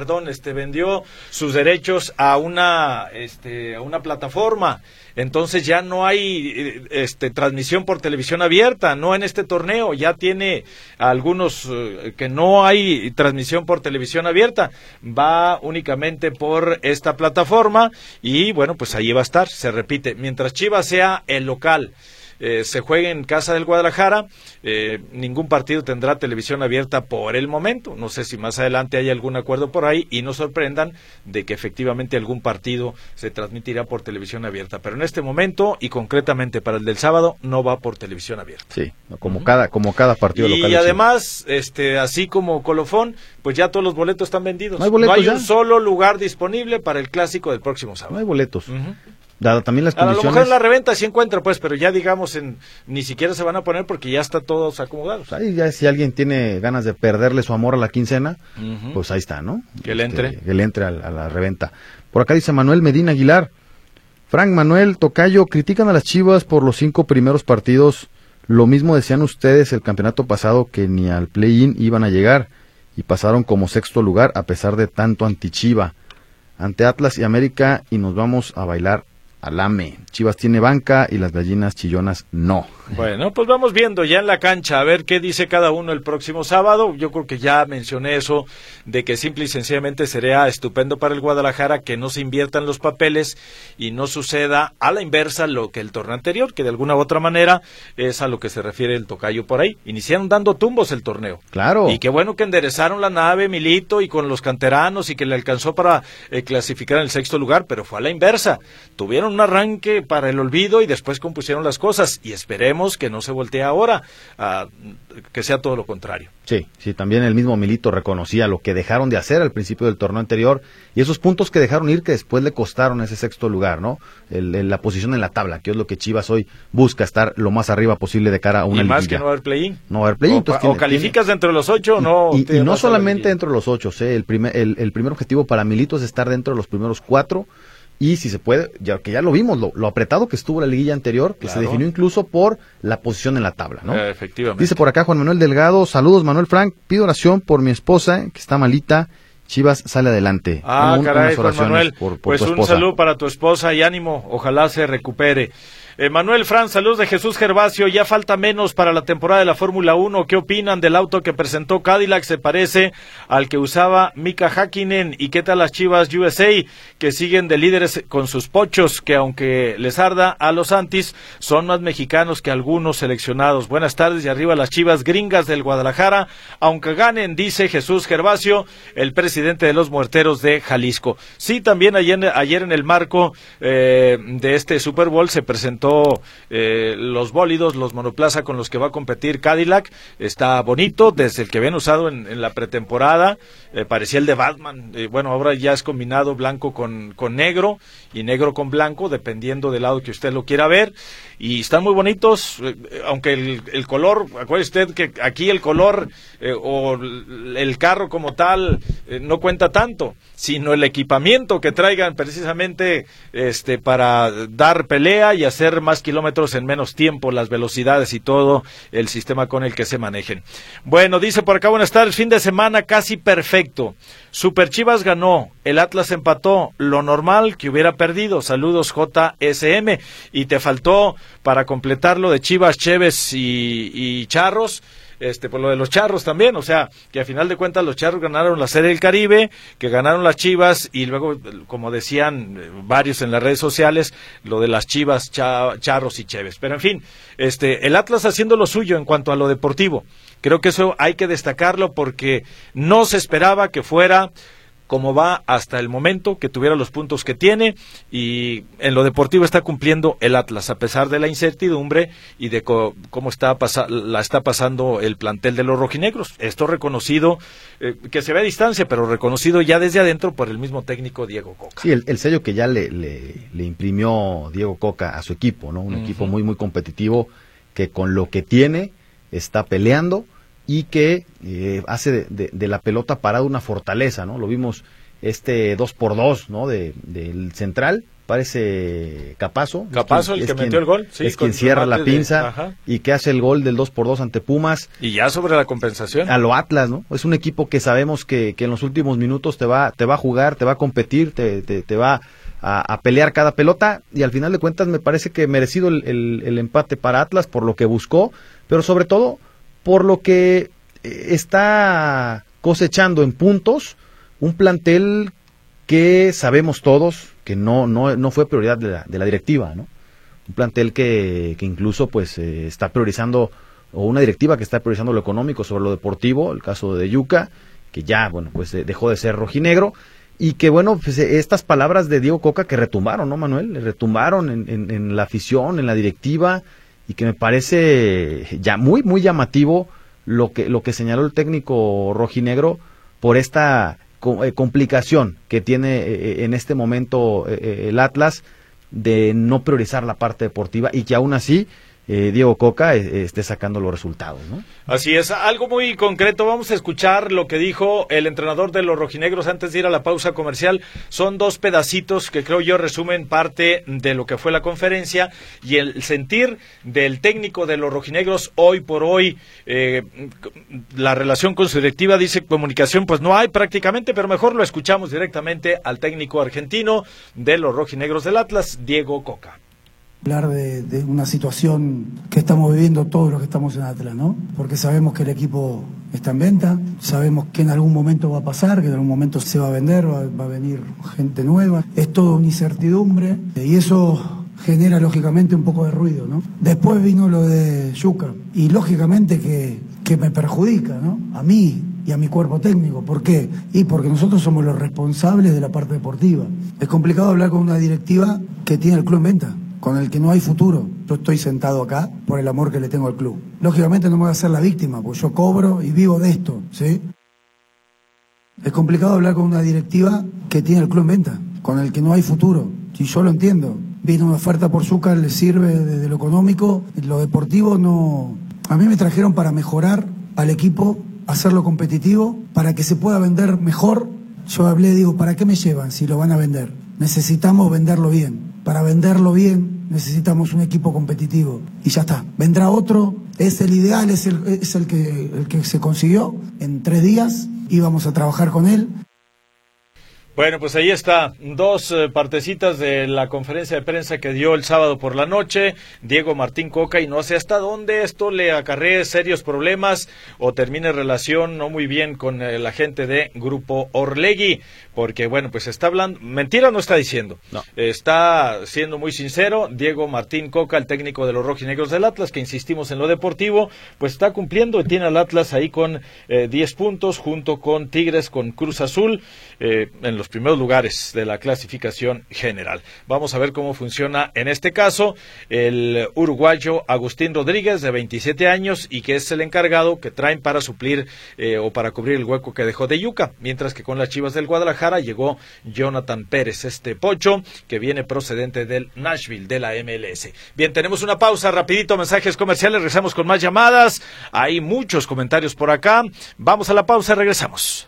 vendió sus derechos a una plataforma. Entonces ya no hay transmisión por televisión abierta, no en este torneo, ya tiene algunos que no hay transmisión por televisión abierta, va únicamente por esta plataforma y bueno, pues ahí va a estar, se repite, mientras Chivas sea el local. Se juegue en casa del Guadalajara, ningún partido tendrá televisión abierta por el momento, no sé si más adelante hay algún acuerdo por ahí y no sorprendan de que efectivamente algún partido se transmitirá por televisión abierta, pero en este momento y concretamente para el del sábado no va por televisión abierta. Sí, como cada partido local. Y además, así como colofón, pues ya todos los boletos están vendidos. No hay un solo lugar disponible para el clásico del próximo sábado. No hay boletos. Dado también las condiciones. A lo mejor en la reventa sí encuentra, pues, pero ya digamos, ni siquiera se van a poner porque ya está todos acomodados. Ahí ya si alguien tiene ganas de perderle su amor a la quincena, pues ahí está, ¿no? Que le entre. Que le entre a la reventa. Por acá dice Manuel Medina Aguilar. Frank, Manuel, Tocayo, critican a las Chivas por los 5 primeros partidos. Lo mismo decían ustedes el campeonato pasado, que ni al play-in iban a llegar y pasaron como 6º lugar a pesar de tanto anti-Chiva. Ante Atlas y América y nos vamos a bailar Alame. Chivas tiene banca y las gallinas chillonas no. Bueno, pues vamos viendo ya en la cancha a ver qué dice cada uno el próximo sábado. Yo creo que ya mencioné eso de que simple y sencillamente sería estupendo para el Guadalajara que no se inviertan los papeles y no suceda a la inversa lo que el torneo anterior, que de alguna u otra manera es a lo que se refiere el tocayo por ahí. Iniciaron dando tumbos el torneo. Claro. Y qué bueno que enderezaron la nave Milito y con los canteranos y que le alcanzó para clasificar en el 6º lugar, pero fue a la inversa. Tuvieron un arranque para el olvido y después compusieron las cosas y esperemos que no se voltee ahora, que sea todo lo contrario. Sí, también el mismo Milito reconocía lo que dejaron de hacer al principio del torneo anterior y esos puntos que dejaron ir que después le costaron ese 6º lugar, ¿no? La posición en la tabla, que es lo que Chivas hoy busca, estar lo más arriba posible de cara a una liguilla. Y más que no haber play-in. No haber play-in. O calificas dentro de los 8 o no. Y no solamente dentro de los 8, el primer objetivo para Milito es estar dentro de los primeros 4. Y si se puede, que ya lo vimos, lo apretado que estuvo la liguilla anterior, que se definió incluso por la posición en la tabla, ¿no? Efectivamente. Dice por acá Juan Manuel Delgado, saludos Manuel Frank, pido oración por mi esposa, que está malita, Chivas sale adelante. Caray, Juan Manuel, pues un saludo para tu esposa y ánimo, ojalá se recupere. Manuel Fran, saludos de Jesús Gervasio, ya falta menos para la temporada de la Fórmula 1, ¿qué opinan del auto que presentó Cadillac? ¿Se parece al que usaba Mika Häkkinen? ¿Y qué tal las Chivas USA, que siguen de líderes con sus pochos, que aunque les arda a los antis, son más mexicanos que algunos seleccionados? Buenas tardes y arriba las Chivas gringas del Guadalajara, aunque ganen, dice Jesús Gervasio, el presidente de los Muerteros de Jalisco. Sí, también ayer en el marco de este Super Bowl se presentó los bólidos, los monoplaza con los que va a competir Cadillac. Está bonito, desde el que habían usado en la pretemporada, parecía el de Batman. Bueno, ahora ya es combinado blanco con negro y negro con blanco, dependiendo del lado que usted lo quiera ver, y están muy bonitos, aunque el color, acuérdese usted que aquí el color o el carro como tal no cuenta tanto, sino el equipamiento que traigan precisamente para dar pelea y hacer más kilómetros en menos tiempo, las velocidades y todo el sistema con el que se manejen. Bueno, dice por acá, buenas tardes, fin de semana casi perfecto. Super Chivas ganó, el Atlas empató, lo normal que hubiera perdido. Saludos JSM. Y te faltó para completarlo de Chivas, Cheves y Charros. Por lo de los Charros también, o sea, que a final de cuentas los Charros ganaron la Serie del Caribe, que ganaron las Chivas, y luego, como decían varios en las redes sociales, lo de las Chivas, Charros y Cheves. Pero en fin, el Atlas haciendo lo suyo en cuanto a lo deportivo. Creo que eso hay que destacarlo porque no se esperaba que fuera como va hasta el momento, que tuviera los puntos que tiene, y en lo deportivo está cumpliendo el Atlas, a pesar de la incertidumbre y de cómo la está pasando el plantel de los rojinegros. Esto reconocido, que se ve a distancia, pero reconocido ya desde adentro por el mismo técnico Diego Coca. Sí, el sello que ya le imprimió Diego Coca a su equipo, ¿no? Un equipo muy, muy competitivo, que con lo que tiene está peleando, y que hace de la pelota parada una fortaleza, ¿no? Lo vimos 2x2, ¿no? Del central, parece Capazo. Capazo, el que metió el gol. Sí, es quien cierra la pinza y que hace el gol del 2-2 ante Pumas. Y ya sobre la compensación. A lo Atlas, ¿no? Es un equipo que sabemos que en los últimos minutos te va a jugar, te va a competir, te va a pelear cada pelota, y al final de cuentas me parece que merecido el empate para Atlas por lo que buscó, pero sobre todo por lo que está cosechando en puntos un plantel que sabemos todos que no fue prioridad de la directiva, ¿no? Un plantel que incluso pues está priorizando, o una directiva que está priorizando lo económico sobre lo deportivo, el caso de Yuca, que ya, bueno, pues dejó de ser rojinegro, y que, bueno, pues estas palabras de Diego Coca que retumbaron, ¿no, Manuel? Retumbaron en la afición, en la directiva, y que me parece ya muy, muy llamativo lo que señaló el técnico rojinegro por esta complicación que tiene en este momento el Atlas de no priorizar la parte deportiva, y que aún así Diego Coca esté sacando los resultados, ¿no? Así es, algo muy concreto. Vamos a escuchar lo que dijo el entrenador de los rojinegros antes de ir a la pausa comercial. Son dos pedacitos que creo yo resumen parte de lo que fue la conferencia y el sentir del técnico de los rojinegros hoy por hoy. La relación con su directiva, dice, comunicación pues no hay prácticamente, pero mejor lo escuchamos directamente al técnico argentino de los rojinegros del Atlas, Diego Coca. Hablar de una situación que estamos viviendo todos los que estamos en Atlas, ¿no? Porque sabemos que el equipo está en venta, sabemos que en algún momento va a pasar, que en algún momento se va a vender, va a venir gente nueva. Es todo una incertidumbre y eso genera lógicamente un poco de ruido, ¿no? Después vino lo de Yuca y lógicamente que me perjudica, ¿no? A mí y a mi cuerpo técnico. ¿Por qué? Y porque nosotros somos los responsables de la parte deportiva. Es complicado hablar con una directiva que tiene el club en venta, con el que no hay futuro. Yo estoy sentado acá por el amor que le tengo al club. Lógicamente no me voy a hacer la víctima, porque yo cobro y vivo de esto, ¿sí? Es complicado hablar con una directiva que tiene el club en venta, con el que no hay futuro. Si yo lo entiendo. Vino una oferta por Zúcar, le sirve de lo económico, lo deportivo no. A mí me trajeron para mejorar al equipo, hacerlo competitivo, para que se pueda vender mejor. Yo hablé, digo, ¿para qué me llevan si lo van a vender? Necesitamos venderlo bien. Para venderlo bien necesitamos un equipo competitivo. Y ya está. Vendrá otro, es el ideal, es el que se consiguió en 3 días, y vamos a trabajar con él. Bueno, pues ahí está, dos partecitas de la conferencia de prensa que dio el sábado por la noche Diego Martín Coca, y no sé hasta dónde esto le acarree serios problemas o termine relación no muy bien con la gente de Grupo Orlegui, porque bueno, pues está hablando, mentira no está diciendo, no. Está siendo muy sincero. Diego Martín Coca, el técnico de los rojinegros del Atlas, que insistimos en lo deportivo, pues está cumpliendo y tiene al Atlas ahí con 10 puntos, junto con Tigres, con Cruz Azul, en los primeros lugares de la clasificación general. Vamos a ver cómo funciona en este caso el uruguayo Agustín Rodríguez, de 27 años, y que es el encargado que traen para suplir o para cubrir el hueco que dejó de Yuca, mientras que con las Chivas del Guadalajara llegó Jonathan Pérez, este pocho que viene procedente del Nashville, de la MLS. Bien, tenemos una pausa, rapidito, mensajes comerciales, regresamos con más llamadas, hay muchos comentarios por acá, vamos a la pausa, regresamos.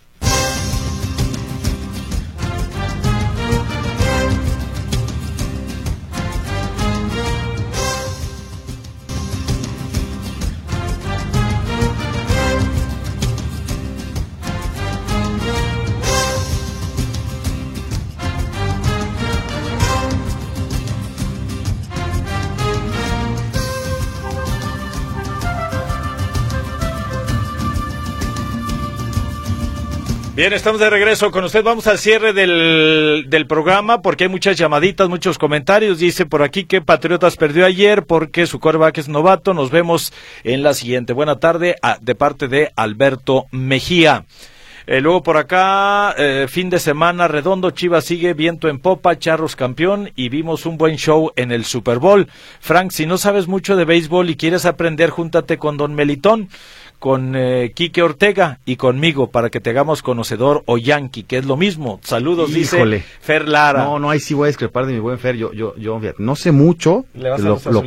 Bien, estamos de regreso con usted. Vamos al cierre del programa porque hay muchas llamaditas, muchos comentarios. Dice por aquí que Patriotas perdió ayer porque su quarterback es novato. Nos vemos en la siguiente. Buena tarde de parte de Alberto Mejía. Luego por acá, fin de semana redondo, Chivas sigue viento en popa, Charros campeón y vimos un buen show en el Super Bowl. Frank, si no sabes mucho de béisbol y quieres aprender, júntate con Don Melitón, con Quique Ortega y conmigo para que te hagamos conocedor o yankee, que es lo mismo. Saludos, híjole, dice Fer Lara. No, ahí sí voy a discrepar de mi buen Fer. Yo no sé mucho,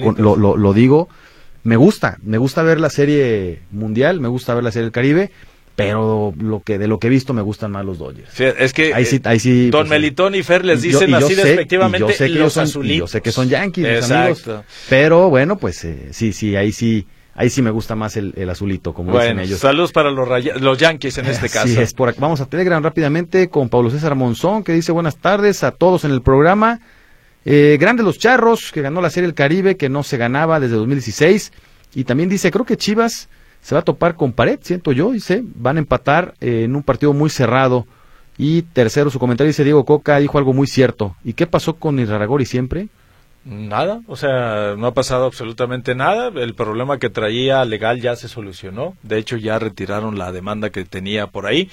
lo digo. Me gusta ver la serie mundial, me gusta ver la serie del Caribe, pero de lo que he visto me gustan más los Dodgers. Sí, es que ahí sí, Don pues, Melitón y Fer les dicen así despectivamente los azulitos. Yo sé que son Yankees, mis Exacto. amigos, pero bueno, pues ahí sí me gusta más el azulito, como dicen ellos. Saludos para los Yankees en este caso. Sí, es por aquí. Vamos a Telegram rápidamente con Pablo César Monzón, que dice buenas tardes a todos en el programa. Grandes los Charros, que ganó la Serie del Caribe, que no se ganaba desde 2016. Y también dice, creo que Chivas se va a topar con pared, siento yo, dice, van a empatar en un partido muy cerrado. Y tercero, su comentario dice, Diego Coca dijo algo muy cierto. ¿Y qué pasó con Irarrágorri siempre? Nada, o sea, no ha pasado absolutamente nada. El problema que traía legal ya se solucionó. De hecho, ya retiraron la demanda que tenía por ahí.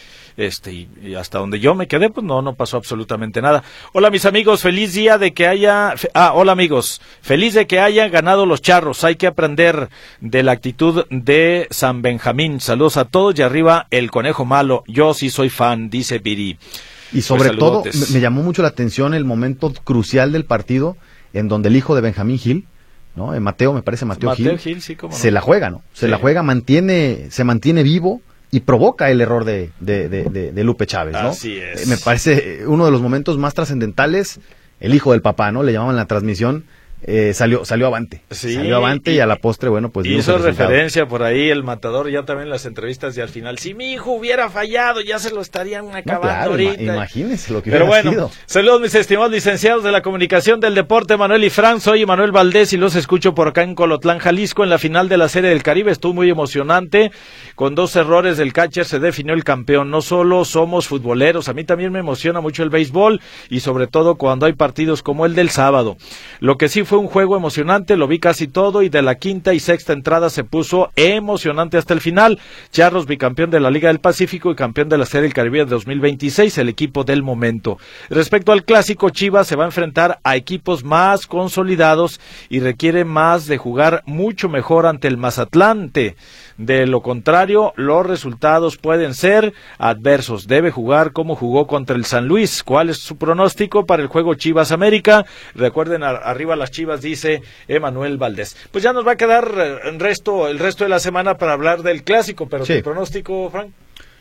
Y hasta donde yo me quedé, pues no pasó absolutamente nada. Hola, mis amigos, feliz día de que haya... hola, amigos, feliz de que hayan ganado los Charros. Hay que aprender de la actitud de San Benjamín. Saludos a todos y arriba el conejo malo. Yo sí soy fan, dice Viri. Y sobre todo, me llamó mucho la atención el momento crucial del partido, en donde el hijo de Benjamín Gil, ¿no? Mateo Gil, sí, cómo no. Se la juega, ¿no? Se la juega, se mantiene vivo y provoca el error de Lupe Chávez, ¿no? Así es. Me parece uno de los momentos más trascendentales, el hijo del papá, ¿no? Le llamaban la transmisión, salió avante. Sí, salió avante y a la postre, bueno, pues hizo referencia por ahí el Matador, ya también en las entrevistas y al final, si mi hijo hubiera fallado, ya se lo estarían acabando claro, ahorita. Imagínense lo que hubiera sido. Pero bueno, saludos mis estimados licenciados de la comunicación del deporte, Manuel y Fran, soy Manuel Valdés y los escucho por acá en Colotlán, Jalisco, en la final de la Serie del Caribe, estuvo muy emocionante, con 2 errores del catcher se definió el campeón, no solo somos futboleros, a mí también me emociona mucho el béisbol y sobre todo cuando hay partidos como el del sábado. Lo que sí fue un juego emocionante, lo vi casi todo y de la quinta y sexta entrada se puso emocionante hasta el final. Charros bicampeón de la Liga del Pacífico y campeón de la Serie del Caribe de 2026, el equipo del momento. Respecto al clásico, Chivas se va a enfrentar a equipos más consolidados y requiere más de jugar mucho mejor ante el Mazatlán. De lo contrario, los resultados pueden ser adversos. Debe jugar como jugó contra el San Luis. ¿Cuál es su pronóstico para el juego Chivas América? Recuerden, arriba las Chivas, dice Emanuel Valdés. Pues ya nos va a quedar el resto de la semana para hablar del clásico, pero sí. ¿Tu pronóstico, Frank?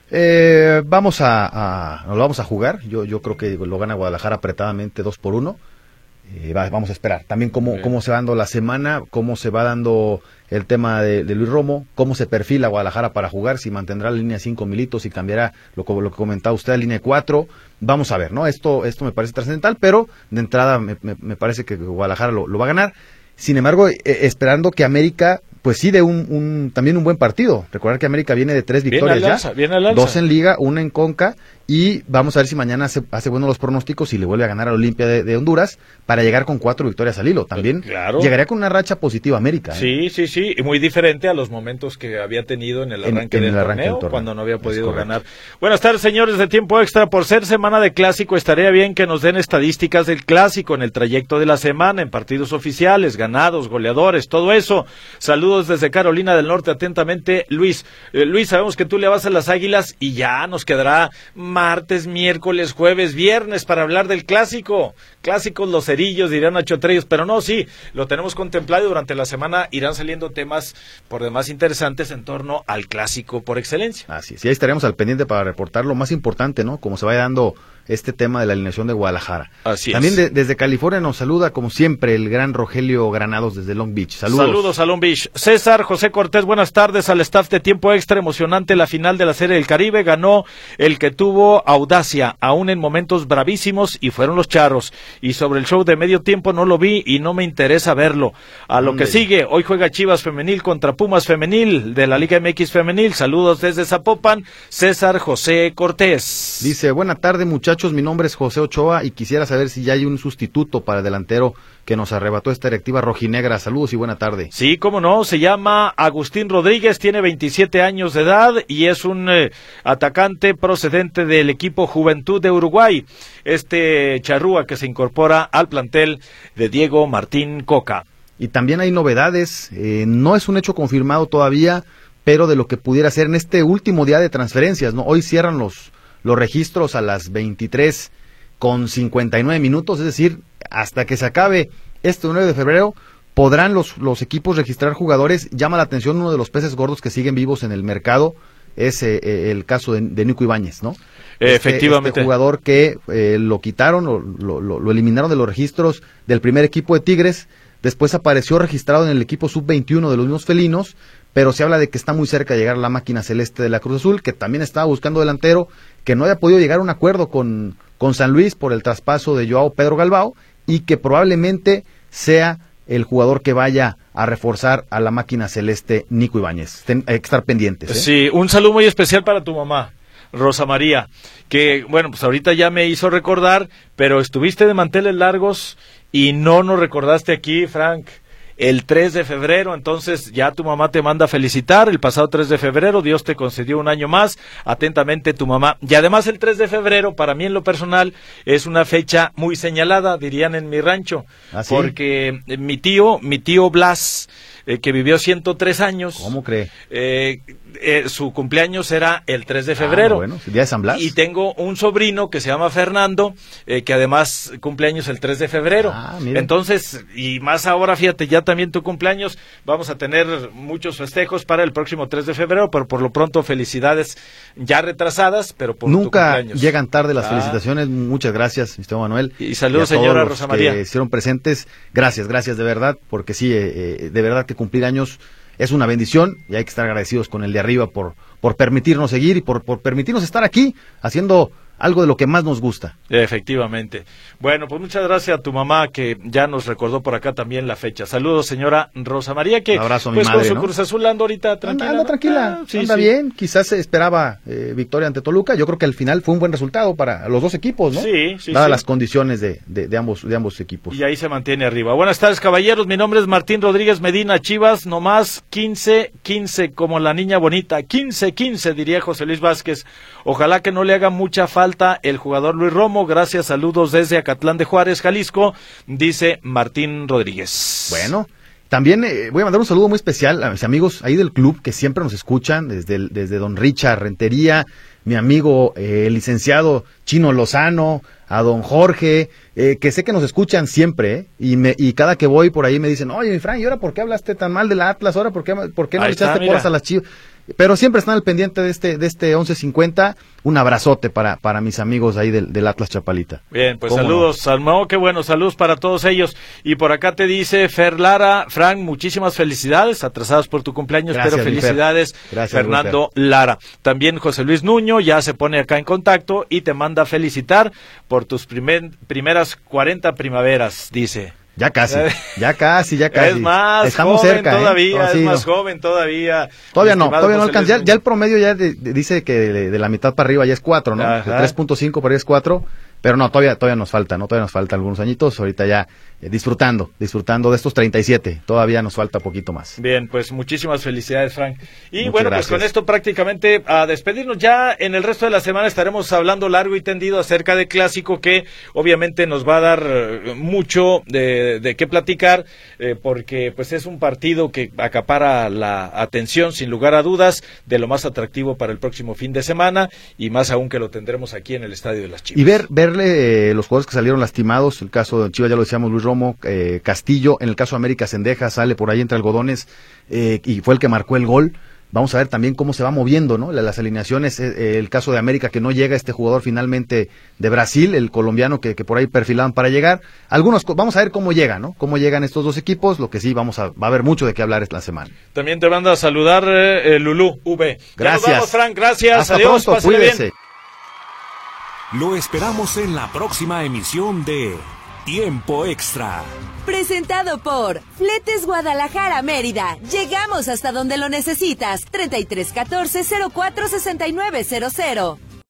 Vamos a jugar. Yo creo que lo gana Guadalajara apretadamente 2-1. Vamos a esperar también cómo se va dando la semana, cómo se va dando el tema de Luis Romo, cómo se perfila Guadalajara para jugar, si mantendrá la línea 5 Militos, si cambiará lo que comentaba usted, la línea 4, vamos a ver, ¿no? Esto me parece trascendental, pero de entrada me parece que Guadalajara lo va a ganar. Sin embargo, esperando que América pues sí de también un buen partido. Recordar que América viene de 3 victorias viene al alza. 2 en Liga, 1 en Conca, y vamos a ver si mañana hace buenos los pronósticos y le vuelve a ganar a Olimpia de Honduras para llegar con 4 victorias al hilo. También claro. Llegaría con una racha positiva América. Sí, y muy diferente a los momentos que había tenido en el arranque del torneo, cuando no había podido ganar. Buenas tardes, señores de Tiempo Extra. Por ser semana de clásico, estaría bien que nos den estadísticas del clásico en el trayecto de la semana, en partidos oficiales, ganados, goleadores, todo eso. Saludos desde Carolina del Norte, atentamente, Luis. Luis, sabemos que tú le vas a las Águilas y ya nos quedará martes, miércoles, jueves, viernes para hablar del clásico. Clásicos los cerillos, dirán Nacho Trellos, pero no, sí, lo tenemos contemplado y durante la semana irán saliendo temas por demás interesantes en torno al clásico por excelencia. Así es, y ahí estaremos al pendiente para reportar lo más importante, ¿no? Cómo se vaya dando este tema de la alineación de Guadalajara. Así También es. Desde California nos saluda, como siempre, el gran Rogelio Granados desde Long Beach. Saludos a Long Beach. César José Cortés, buenas tardes al staff de Tiempo Extra. Emocionante la final de la Serie del Caribe. Ganó el que tuvo audacia, aún en momentos bravísimos, y fueron los Charros. Y sobre el show de medio tiempo no lo vi y no me interesa verlo. A lo que sigue, hoy juega Chivas Femenil contra Pumas Femenil de la Liga MX Femenil. Saludos desde Zapopan, César José Cortés. Dice, buena tarde muchachos, mi nombre es José Ochoa y quisiera saber si ya hay un sustituto para el delantero que nos arrebató esta directiva rojinegra. Saludos y buena tarde. Sí, cómo no, se llama Agustín Rodríguez, tiene 27 años de edad y es un atacante procedente del equipo Juventud de Uruguay. Este charrúa que se incorpora al plantel de Diego Martín Coca. Y también hay novedades, no es un hecho confirmado todavía, pero de lo que pudiera ser en este último día de transferencias, ¿no? Hoy cierran los registros a las 23:59, es decir, hasta que se acabe este 9 de febrero, podrán los equipos registrar jugadores. Llama la atención uno de los peces gordos que siguen vivos en el mercado, es el caso de Nico Ibáñez, ¿no? Efectivamente. Este jugador que lo quitaron, lo eliminaron de los registros del primer equipo de Tigres, después apareció registrado en el equipo sub-21 de los mismos felinos, pero se habla de que está muy cerca de llegar a la máquina celeste de la Cruz Azul, que también estaba buscando delantero, que no había podido llegar a un acuerdo con San Luis por el traspaso de Joao Pedro Galbao, y que probablemente sea el jugador que vaya a reforzar a la máquina celeste Nico Ibáñez. Hay que estar pendientes, ¿eh? Sí, un saludo muy especial para tu mamá, Rosa María, que bueno, pues ahorita ya me hizo recordar, pero estuviste de manteles largos y no nos recordaste aquí, Frank, el 3 de febrero, entonces ya tu mamá te manda a felicitar, el pasado 3 de febrero, Dios te concedió un año más, atentamente tu mamá. Y además el 3 de febrero, para mí en lo personal, es una fecha muy señalada, dirían en mi rancho, ¿Ah, sí? porque mi tío Blas, que vivió 103 años. ¿Cómo cree? Su cumpleaños era el 3 de febrero. Bueno, día de San Blas. Y tengo un sobrino que se llama Fernando, que además cumpleaños el 3 de febrero. Entonces, y más ahora, fíjate, ya también tu cumpleaños, vamos a tener muchos festejos para el próximo 3 de febrero, pero por lo pronto felicidades ya retrasadas, pero por Nunca tu cumpleaños. Llegan tarde las felicitaciones, muchas gracias, Mr. Manuel. Y saludos, señora Rosa María. Que hicieron presentes, gracias de verdad, porque sí, de verdad que cumplir años es una bendición y hay que estar agradecidos con el de arriba por permitirnos seguir y por permitirnos estar aquí haciendo algo de lo que más nos gusta. Efectivamente. Bueno, pues muchas gracias a tu mamá que ya nos recordó por acá también la fecha. Saludos, señora Rosa María, que un abrazo a mi pues madre, con su ¿no? Cruz Azul anda ahorita tranquila. Anda tranquila, anda bien. Quizás se esperaba victoria ante Toluca. Yo creo que al final fue un buen resultado para los dos equipos, ¿no? Sí. Dadas las condiciones de ambos equipos. Y ahí se mantiene arriba. Buenas tardes, caballeros. Mi nombre es Martín Rodríguez Medina. Chivas, nomás 15-15, como la niña bonita. 15-15, diría José Luis Vázquez. Ojalá que no le haga mucha falta el jugador Luis Romo. Gracias, saludos desde Acatlán de Juárez, Jalisco, dice Martín Rodríguez. Bueno, también voy a mandar un saludo muy especial a mis amigos ahí del club que siempre nos escuchan, desde don Richard Rentería, mi amigo el licenciado Chino Lozano, a don Jorge, que sé que nos escuchan siempre, y cada que voy por ahí me dicen, oye, mi Fran, ¿y ahora por qué hablaste tan mal del Atlas? ¿Ahora por qué no le echaste porras a las Chivas? Pero siempre están al pendiente de este 1150. Un abrazote para mis amigos ahí del Atlas Chapalita. Bien, pues saludos, Salmao, qué bueno, saludos para todos ellos. Y por acá te dice Fer Lara, Frank, muchísimas felicidades, atrasados por tu cumpleaños, gracias, pero felicidades, gracias, Fernando Lara. También José Luis Nuño ya se pone acá en contacto y te manda a felicitar por tus primeras 40 primaveras, dice. Ya casi. Es más estamos joven cerca, todavía, sí, más joven todavía. Todavía no alcanza. Ya el promedio ya dice que de la mitad para arriba ya es 4, ¿no? De 3.5 para arriba es 4. Pero no, todavía nos falta, ¿no? Todavía nos falta algunos añitos, ahorita ya disfrutando de estos 37, todavía nos falta poquito más. Bien, pues muchísimas felicidades, Frank. Y muchas bueno, gracias. Pues con esto prácticamente a despedirnos. Ya en el resto de la semana estaremos hablando largo y tendido acerca del clásico, que obviamente nos va a dar mucho de qué platicar, porque pues es un partido que acapara la atención, sin lugar a dudas, de lo más atractivo para el próximo fin de semana, y más aún que lo tendremos aquí en el Estadio de las Chivas. Y verle los jugadores que salieron lastimados, el caso de Chivas ya lo decíamos, Luis Romo, Castillo, en el caso de América Cendejas sale por ahí entre algodones y fue el que marcó el gol. Vamos a ver también cómo se va moviendo, ¿no? Las alineaciones, el caso de América, que no llega este jugador finalmente de Brasil, el colombiano que por ahí perfilaban para llegar. Vamos a ver cómo llegan, ¿no? Cómo llegan estos dos equipos, lo que sí va a haber mucho de qué hablar esta semana. También te manda a saludar Lulú V. Gracias. Ya nos vamos, Frank, gracias. Hasta adiós, pronto, cuídese. Bien. Lo esperamos en la próxima emisión de Tiempo Extra. Presentado por Fletes Guadalajara Mérida. Llegamos hasta donde lo necesitas. 3314-046900.